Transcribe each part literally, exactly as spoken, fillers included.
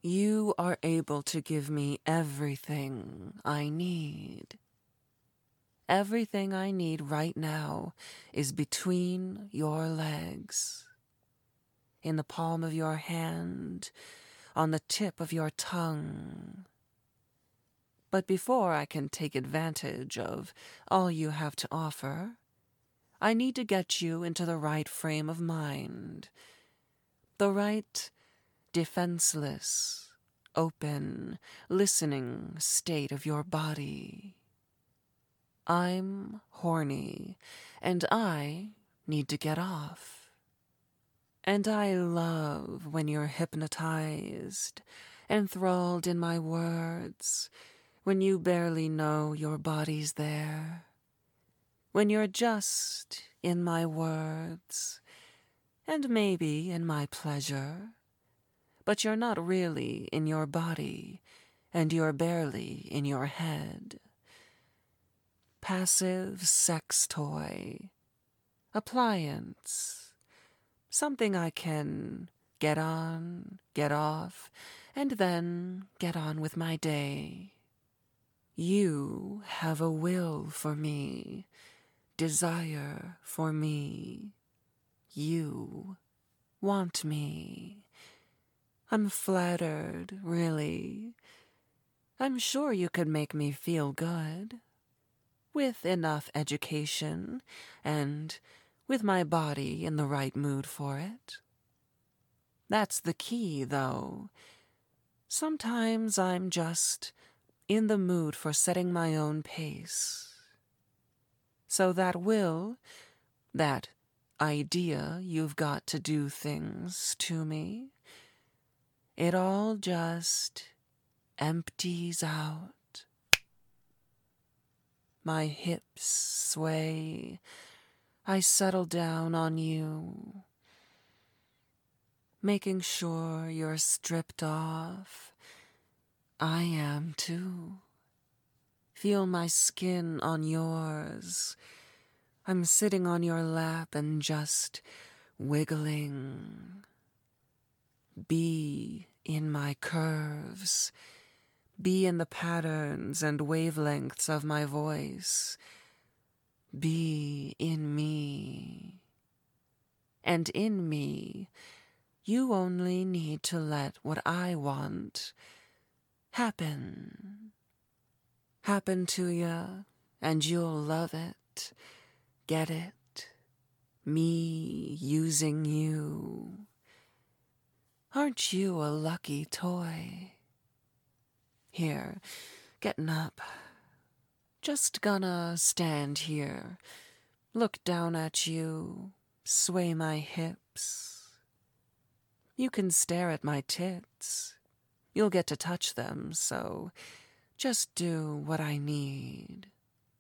You are able to give me everything I need. Everything I need right now is between your legs, in the palm of your hand, on the tip of your tongue. But before I can take advantage of all you have to offer, I need to get you into the right frame of mind, the right defenseless, open, listening state of your body. I'm horny, and I need to get off. And I love when you're hypnotized, enthralled in my words, when you barely know your body's there, when you're just in my words, and maybe in my pleasure, but you're not really in your body, and you're barely in your head. Passive sex toy, appliance, something I can get on, get off, and then get on with my day. You have a will for me, desire for me. You want me. I'm flattered, really. I'm sure you could make me feel good, with enough education and with my body in the right mood for it. That's the key, though. Sometimes I'm just in the mood for setting my own pace. So that will, that idea you've got to do things to me, it all just empties out. My hips sway. I settle down on you, making sure you're stripped off. I am too. Feel my skin on yours. I'm sitting on your lap and just wiggling. Be in my curves. Be in the patterns and wavelengths of my voice. Be in me. And in me, you only need to let what I want happen. Happen to you, and you'll love it. Get it? Me using you. Aren't you a lucky toy? Here, getting up. Just gonna stand here, look down at you, sway my hips. You can stare at my tits. You'll get to touch them, so just do what I need.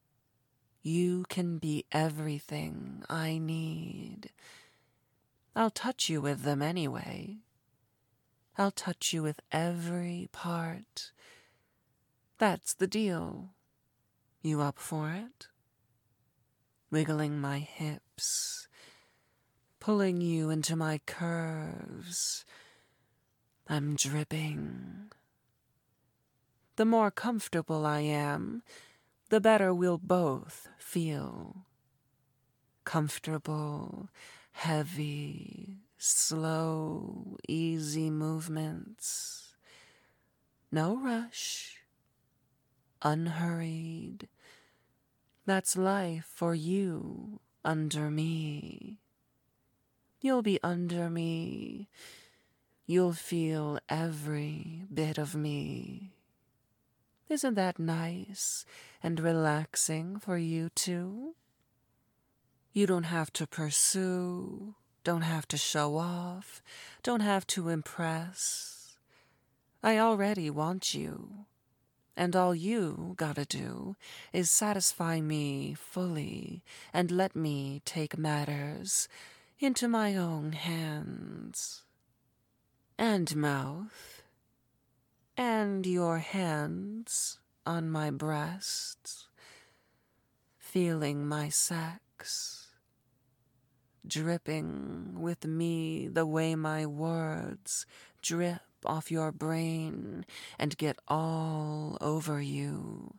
You can be everything I need. I'll touch you with them anyway. I'll touch you with every part. That's the deal. You up for it? Wiggling my hips, pulling you into my curves. I'm dripping. The more comfortable I am, the better we'll both feel. Comfortable, heavy, slow, easy movements. No rush. Unhurried. That's life for you under me. You'll be under me. You'll feel every bit of me. Isn't that nice and relaxing for you too? You don't have to pursue, don't have to show off, don't have to impress. I already want you. And all you gotta do is satisfy me fully and let me take matters into my own hands. And mouth. And your hands on my breasts. Feeling my sex. Dripping with me the way my words drip off your brain and get all over you,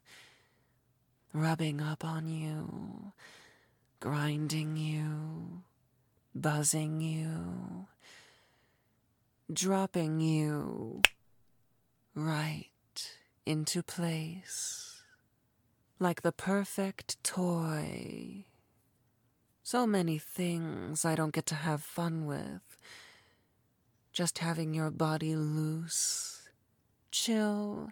rubbing up on you, grinding you, buzzing you, dropping you right into place, like the perfect toy. So many things I don't get to have fun with. Just having your body loose, chill,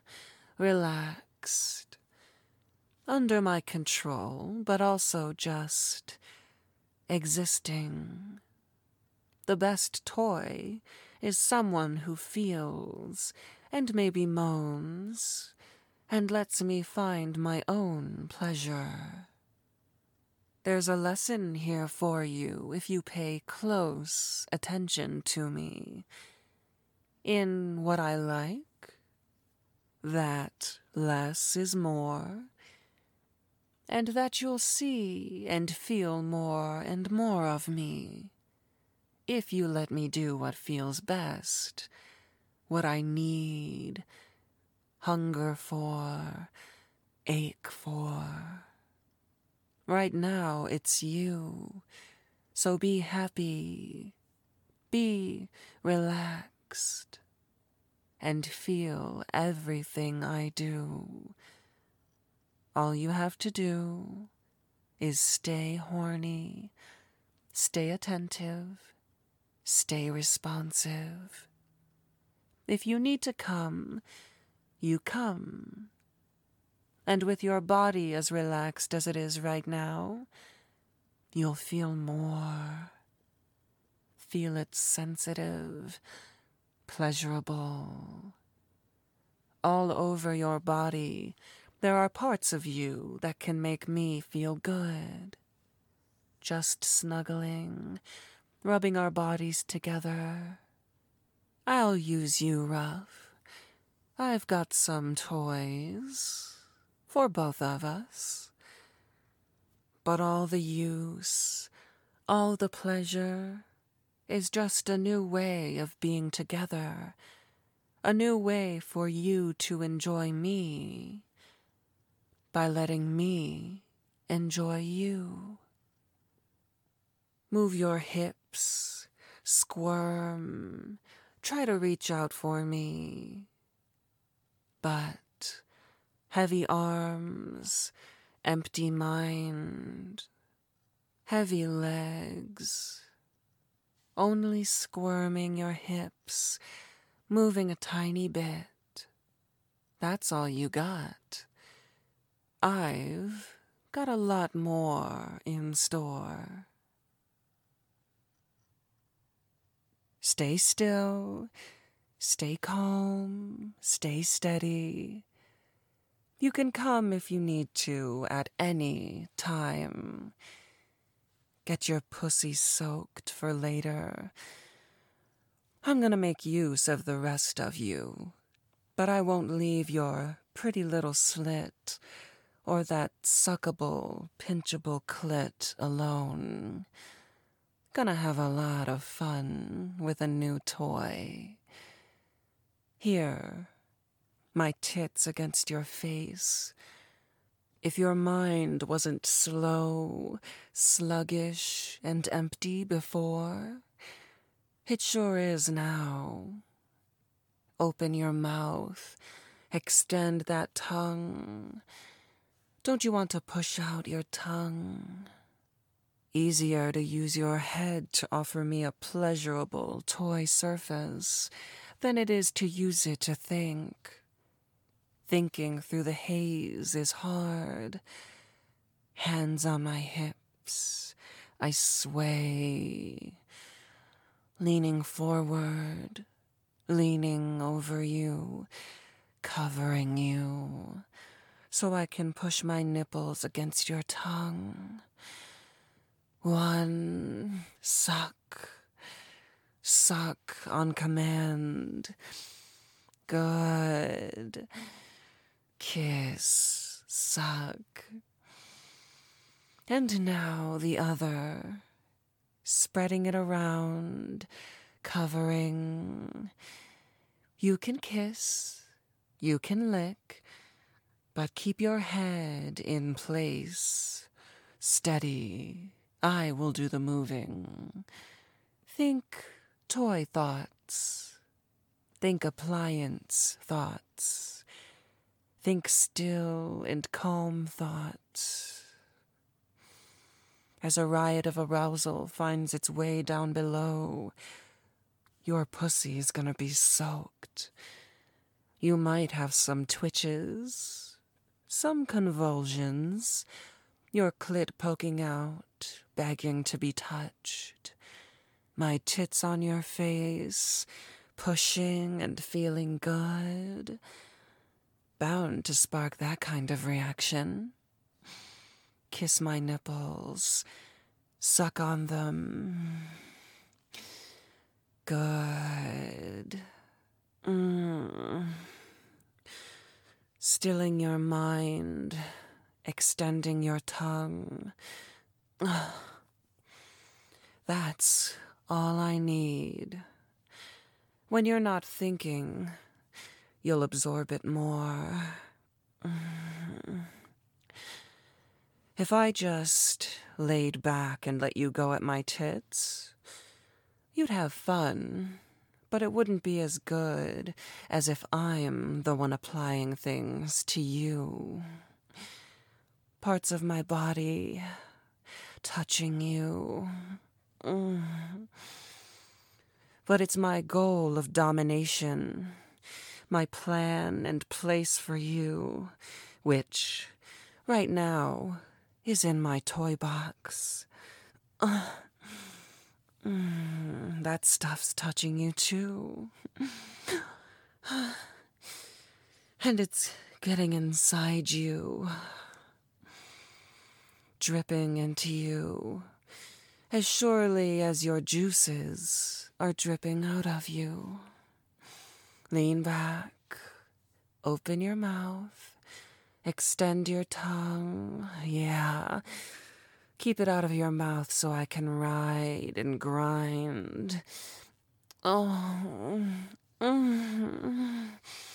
relaxed, under my control, but also just existing. The best toy is someone who feels and maybe moans and lets me find my own pleasure. There's a lesson here for you if you pay close attention to me. In what I like, that less is more, and that you'll see and feel more and more of me, if you let me do what feels best, what I need, hunger for, ache for. Right now, it's you, so be happy, be relaxed, and feel everything I do. All you have to do is stay horny, stay attentive, stay responsive. If you need to come, you come. And with your body as relaxed as it is right now, you'll feel more. Feel it sensitive, pleasurable. All over your body, there are parts of you that can make me feel good. Just snuggling, rubbing our bodies together. I'll use you rough. I've got some toys for both of us. But all the use, all the pleasure, is just a new way of being together, a new way for you to enjoy me by letting me enjoy you. Move your hips, squirm, try to reach out for me. But heavy arms, empty mind, heavy legs, only squirming your hips, moving a tiny bit. That's all you got. I've got a lot more in store. Stay still, stay calm, stay steady. You can come if you need to at any time. Get your pussy soaked for later. I'm gonna make use of the rest of you, but I won't leave your pretty little slit or that suckable, pinchable clit alone. Gonna have a lot of fun with a new toy. Here, my tits against your face. If your mind wasn't slow, sluggish, and empty before, it sure is now. Open your mouth, extend that tongue. Don't you want to push out your tongue? Easier to use your head to offer me a pleasurable toy surface than it is to use it to think. Thinking through the haze is hard. Hands on my hips, I sway, leaning forward, leaning over you, covering you, so I can push my nipples against your tongue. One suck, suck on command. Good. Kiss, suck. And now the other, spreading it around, covering, You can kiss, you can lick, but keep your head in place. Steady, I will do the moving. Think toy thoughts. Think appliance thoughts. Think still and calm thoughts. As a riot of arousal finds its way down below, your pussy is gonna be soaked. You might have some twitches, some convulsions, your clit poking out, begging to be touched. My tits on your face, pushing and feeling good. Bound to spark that kind of reaction. Kiss my nipples, suck on them. Good. Mm. Stilling your mind, extending your tongue. That's all I need. When you're not thinking, you'll absorb it more. If I just laid back and let you go at my tits, you'd have fun, but it wouldn't be as good as if I'm the one applying things to you. Parts of my body touching you. Mm. But it's my goal of domination, my plan and place for you, which, right now, is in my toy box. Uh, mm, that stuff's touching you too. And it's getting inside you, dripping into you, as surely as your juices are dripping out of you. Lean back, open your mouth, extend your tongue, yeah. Keep it out of your mouth so I can ride and grind. Oh, mm.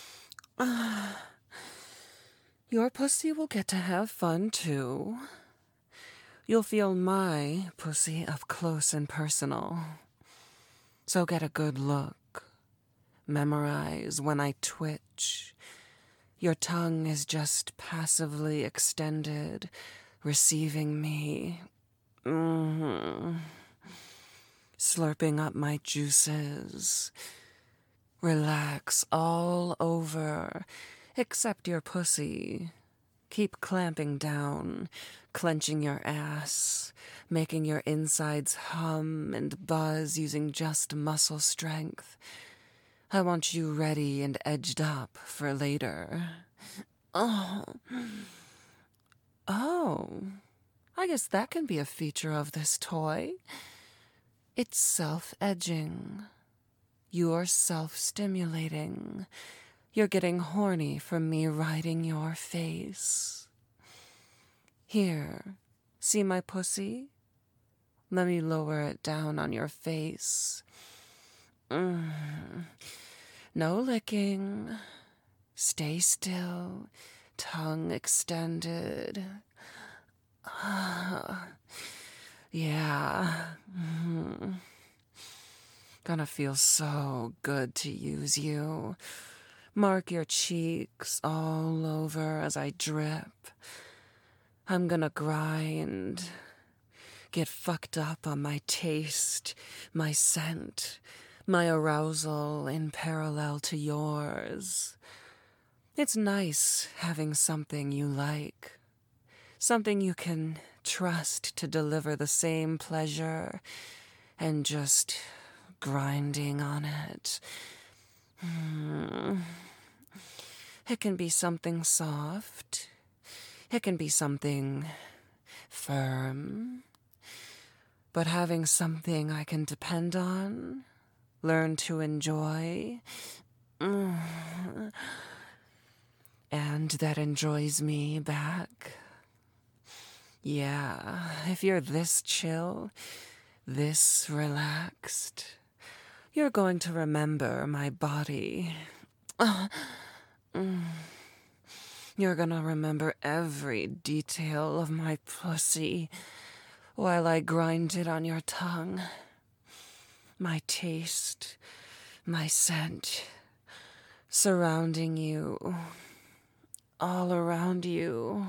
Your pussy will get to have fun too. You'll feel my pussy up close and personal. So get a good look. Memorize when I twitch. Your tongue is just passively extended, receiving me. Mm-hmm. Slurping up my juices. Relax all over, except your pussy. Keep clamping down, clenching your ass, making your insides hum and buzz using just muscle strength. I want you ready and edged up for later. Oh. Oh. I guess that can be a feature of this toy. It's self-edging. You're self-stimulating. You're getting horny from me riding your face. Here, see my pussy? Let me lower it down on your face. Mm. No licking. Stay still, tongue extended. Yeah. Mm. Gonna feel so good to use you. Mark your cheeks all over as I drip. I'm gonna grind. Get fucked up on my taste, my scent, my arousal in parallel to yours. It's nice having something you like. Something you can trust to deliver the same pleasure and just grinding on it. Hmm. It can be something soft. It can be something firm. But having something I can depend on, learn to enjoy, mm, and that enjoys me back. Yeah, if you're this chill, this relaxed, You're going to remember my body. Uh, mm. You're gonna remember every detail of my pussy while I grind it on your tongue. My taste, my scent, surrounding you, all around you.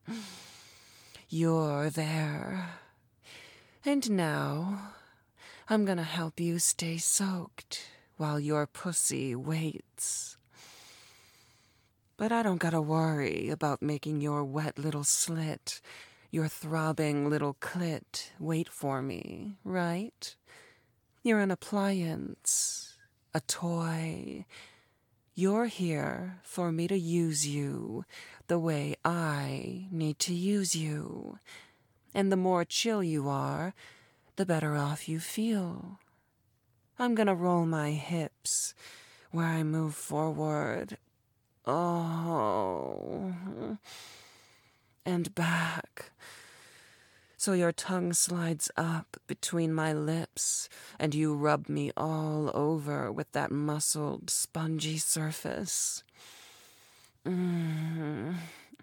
You're there. And now, I'm gonna help you stay soaked while your pussy waits. But I don't gotta worry about making your wet little slit, your throbbing little clit wait for me, right? You're an appliance, a toy. You're here for me to use you the way I need to use you. And the more chill you are, the better off you feel. I'm gonna roll my hips where I move forward. Oh. And back. So your tongue slides up between my lips, and you rub me all over with that muscled, spongy surface. Mm.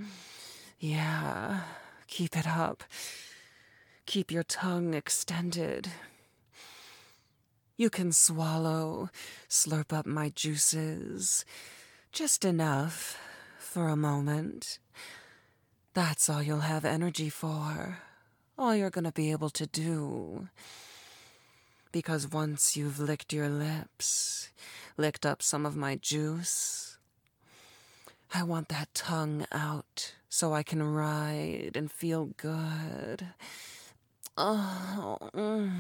Yeah, keep it up. Keep your tongue extended. You can swallow, slurp up my juices, just enough for a moment. That's all you'll have energy for. All you're gonna be able to do. Because once you've licked your lips, licked up some of my juice, I want that tongue out so I can ride and feel good. Oh, mm,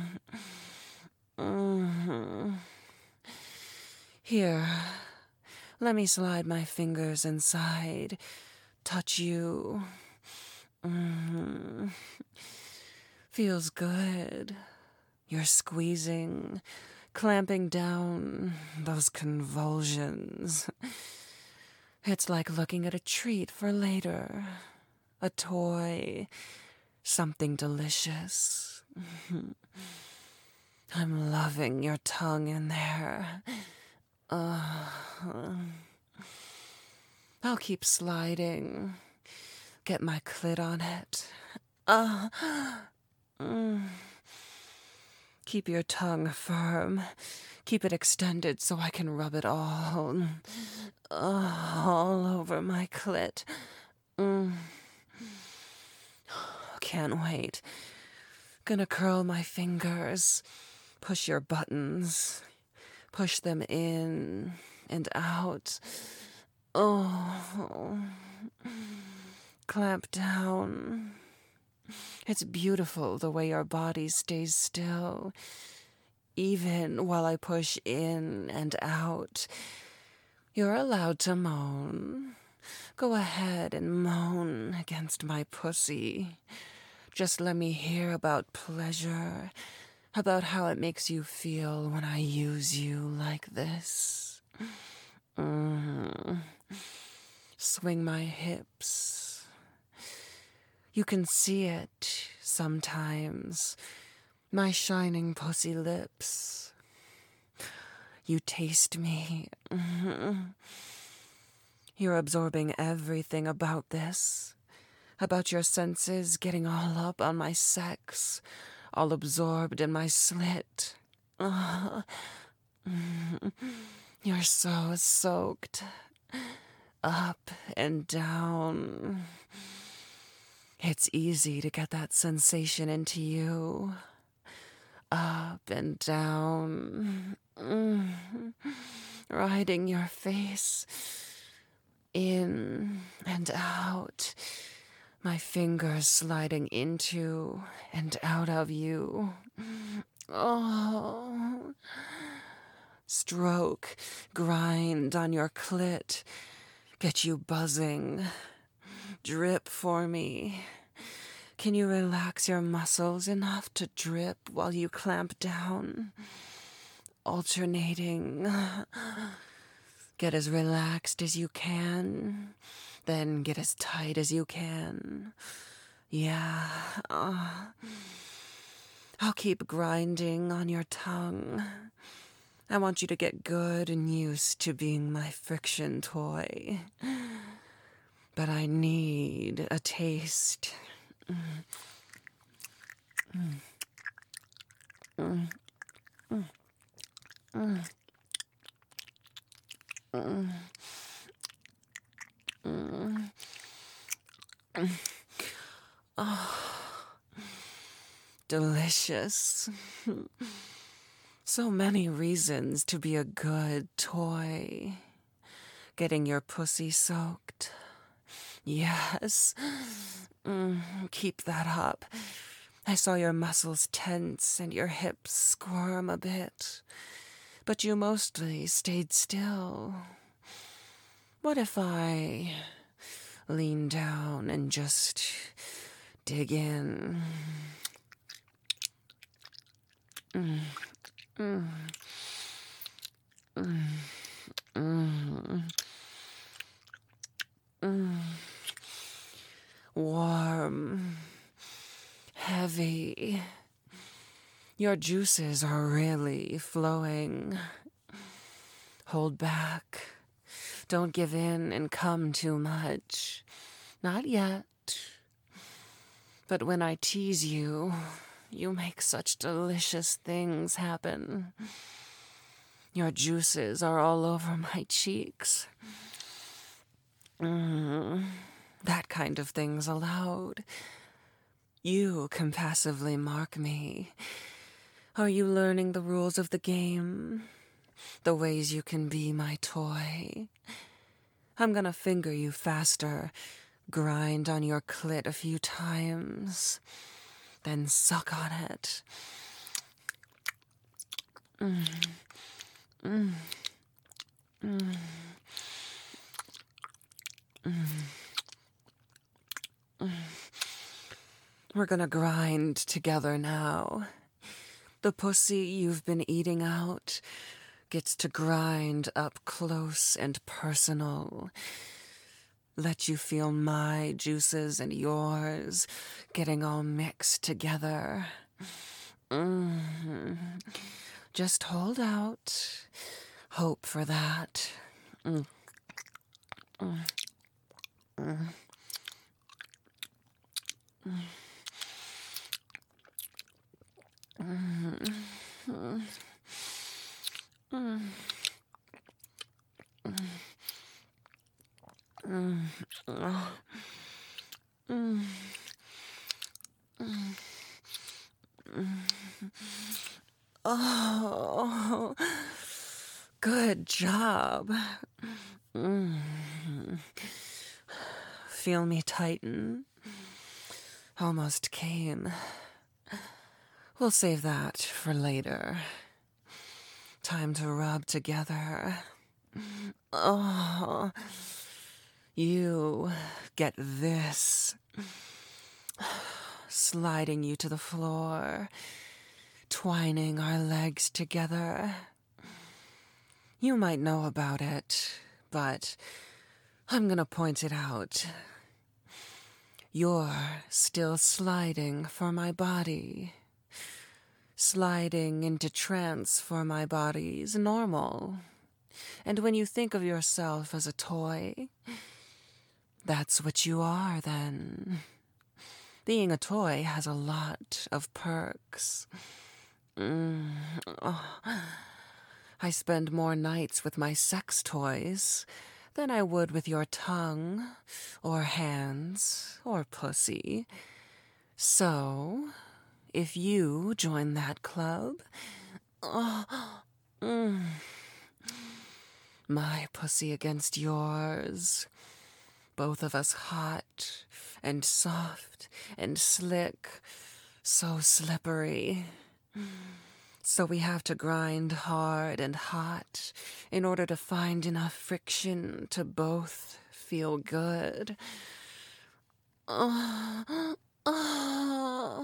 mm. Here, let me slide my fingers inside, touch you. Mm. Feels good. You're squeezing, clamping down those convulsions. It's like looking at a treat for later. A toy, something delicious. I'm loving your tongue in there. Uh, I'll keep sliding. Get my clit on it. Uh, mm. Keep your tongue firm. Keep it extended so I can rub it all, uh, all over my clit. Mm. Can't wait. Gonna curl my fingers, push your buttons, push them in and out. Oh, clamp down. It's beautiful the way your body stays still, even while I push in and out. You're allowed to moan. Go ahead and moan against my pussy. Just let me hear about pleasure, about how it makes you feel when I use you like this. Mm. Swing my hips. You can see it sometimes, my shining pussy lips. You taste me. Mm-hmm. You're absorbing everything about this, about your senses getting all up on my sex, all absorbed in my slit. Uh, mm, you're so soaked, up and down. It's easy to get that sensation into you, up and down, mm, riding your face, in and out, my fingers sliding into and out of you. Oh, stroke, grind on your clit, get you buzzing. Drip for me. Can you relax your muscles enough to drip while you clamp down? Alternating. Get as relaxed as you can, then get as tight as you can. Yeah. Uh, I'll keep grinding on your tongue. I want you to get good and used to being my friction toy. But I need a taste. Mm. Mm. Mm. Mm. Mm. Mm. Mm. Mm. Oh, delicious. So many reasons to be a good toy. Getting your pussy soaked. Yes. Mm, keep that up. I saw your muscles tense and your hips squirm a bit. But you mostly stayed still. What if I lean down and just dig in? Mm. Mm. Mm. Mm. Mm. Warm, heavy. Your juices are really flowing. Hold back. Don't give in and come too much. Not yet. But when I tease you, you make such delicious things happen. Your juices are all over my cheeks. Mm, that kind of thing's allowed. You can passively mark me. Are you learning the rules of the game? The ways you can be my toy? I'm gonna finger you faster, grind on your clit a few times, then suck on it. Mm. Mm. Mm. Mm. Mm. We're gonna grind together now. The pussy you've been eating out gets to grind up close and personal. Let you feel my juices and yours getting all mixed together. Mm. Just hold out. Hope for that. Mm. Mm. Mm. Mm. Mm. Mm. Mm. Mm. Oh. Mm. Mm. Mm. Oh, good job. Mm. Feel me tighten? Almost came. We'll save that for later. Time to rub together. Oh, you get this. Sliding you to the floor, twining our legs together. You might know about it, but I'm gonna point it out. You're still sliding for my body. Sliding into trance for my body's normal. And when you think of yourself as a toy, that's what you are then. Being a toy has a lot of perks. Mm. Oh. I spend more nights with my sex toys than I would with your tongue, or hands, or pussy. So, if you join that club, oh, mm, my pussy against yours, both of us hot and soft and slick, so slippery. So we have to grind hard and hot in order to find enough friction to both feel good. Oh, oh,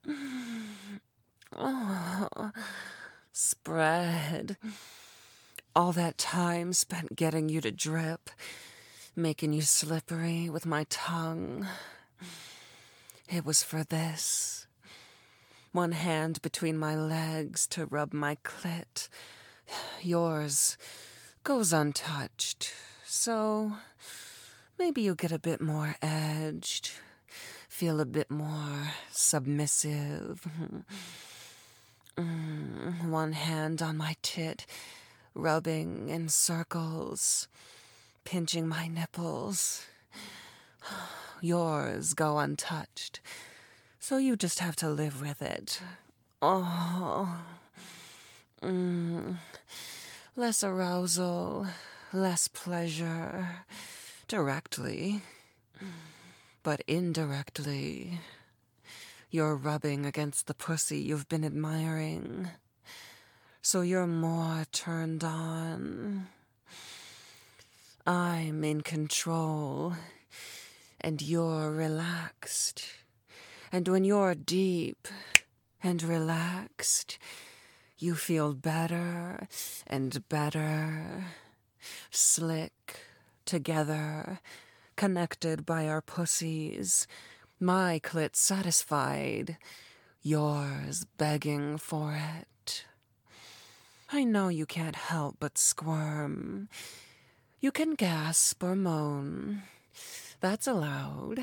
oh. Spread. All that time spent getting you to drip, making you slippery with my tongue. It was for this. One hand between my legs to rub my clit, Yours goes untouched, so maybe you get a bit more edged, feel a bit more submissive. Mm, one hand on my tit, rubbing in circles, pinching my nipples. Yours go untouched, so you just have to live with it. Oh, mm, less arousal, less pleasure, directly, but indirectly. You're rubbing against the pussy you've been admiring, so you're more turned on. I'm in control, and you're relaxed. And when you're deep and relaxed, you feel better and better, slick, together, connected by our pussies, my clit satisfied, yours begging for it. I know you can't help but squirm. You can gasp or moan. That's allowed.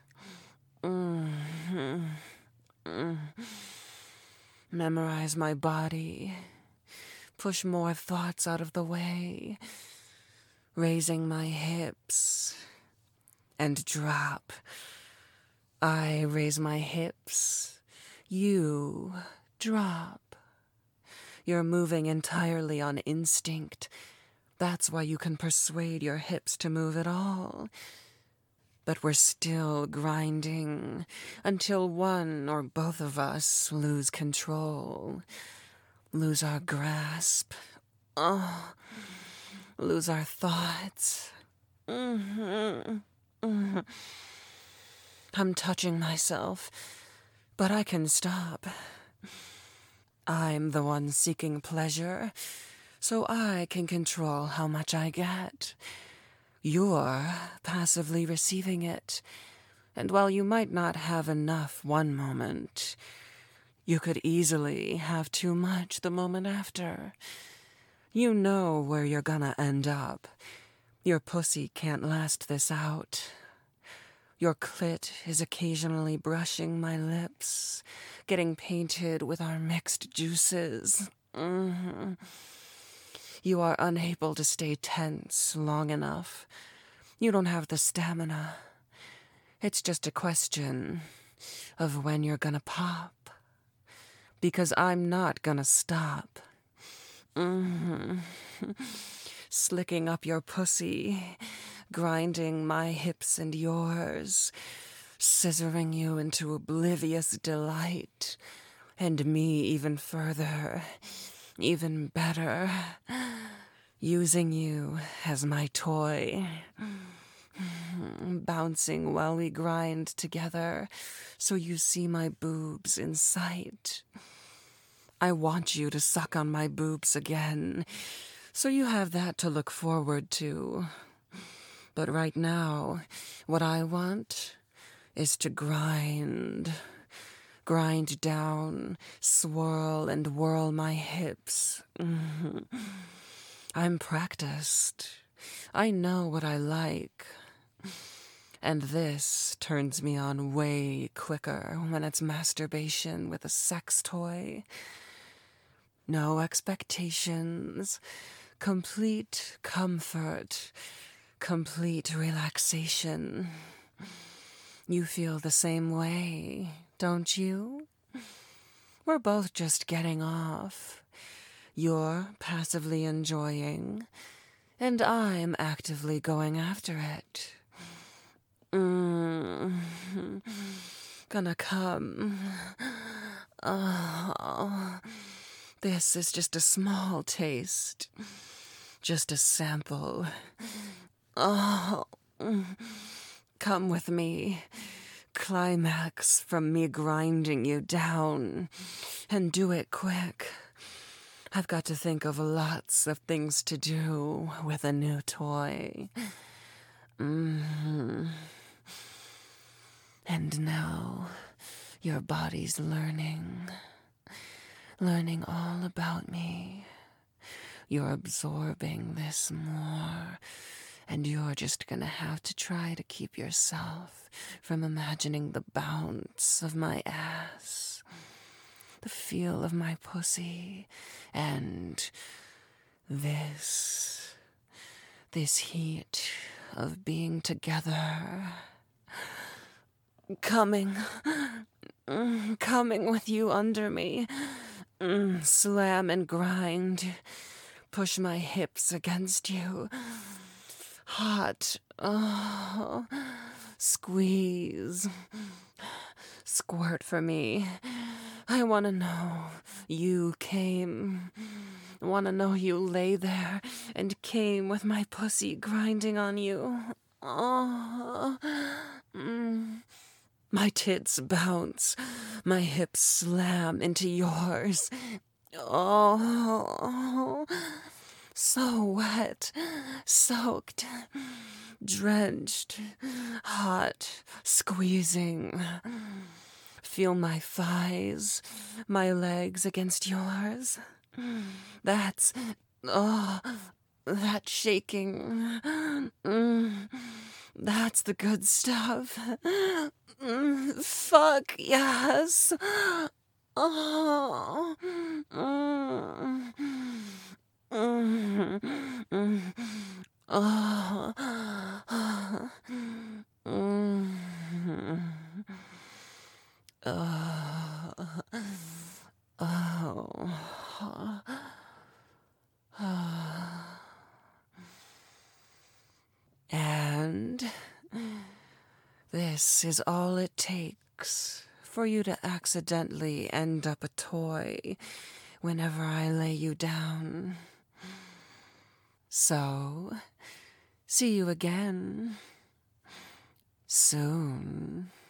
Mm-hmm. Mm. Memorize my body. Push more thoughts out of the way. Raising my hips. And drop. I raise my hips. You drop. You're moving entirely on instinct. That's why you can persuade your hips to move at all. But we're still grinding until one or both of us lose control, lose our grasp, oh, lose our thoughts. Mm-hmm. Mm-hmm. I'm touching myself, but I can stop. I'm the one seeking pleasure, so I can control how much I get. You're passively receiving it, and while you might not have enough one moment, you could easily have too much the moment after. You know where you're gonna end up. Your pussy can't last this out. Your clit is occasionally brushing my lips, getting painted with our mixed juices. Mm-hmm. You are unable to stay tense long enough. You don't have the stamina. It's just a question of when you're gonna pop. Because I'm not gonna stop. Mm-hmm. Slicking up your pussy, grinding my hips and yours, scissoring you into oblivious delight, and me even further, even better, using you as my toy, bouncing while we grind together so you see my boobs in sight. I want you to suck on my boobs again, so you have that to look forward to. But right now, what I want is to grind. Grind down, swirl and whirl my hips. Mm-hmm. I'm practiced. I know what I like. And this turns me on way quicker when it's masturbation with a sex toy. No expectations, complete comfort, complete relaxation. You feel the same way, don't you? We're both just getting off. You're passively enjoying, and I'm actively going after it. Mm. Gonna come. Oh, this is just a small taste. Just a sample. Oh, come with me. Climax from me grinding you down. And do it quick. I've got to think of lots of things to do with a new toy. Mm-hmm. And now your body's learning. Learning all about me. You're absorbing this more, and you're just gonna have to try to keep yourself from imagining the bounce of my ass, the feel of my pussy, and this, this heat of being together. Coming, mm, coming with you under me. Mm, slam and grind. Push my hips against you. Hot. Oh. Squeeze. Squirt for me. I want to know you came. Want to know you lay there and came with my pussy grinding on you. Oh. Mm. My tits bounce. My hips slam into yours. Oh, so wet, soaked, drenched, hot, squeezing. Feel my thighs, my legs against yours. That's, oh, that shaking. Mm, that's the good stuff. Mm, fuck, yes. Oh. Mm, mm, mm, oh. Mm, oh. Oh. And this is all it takes for you to accidentally end up a toy whenever I lay you down. So, see you again soon.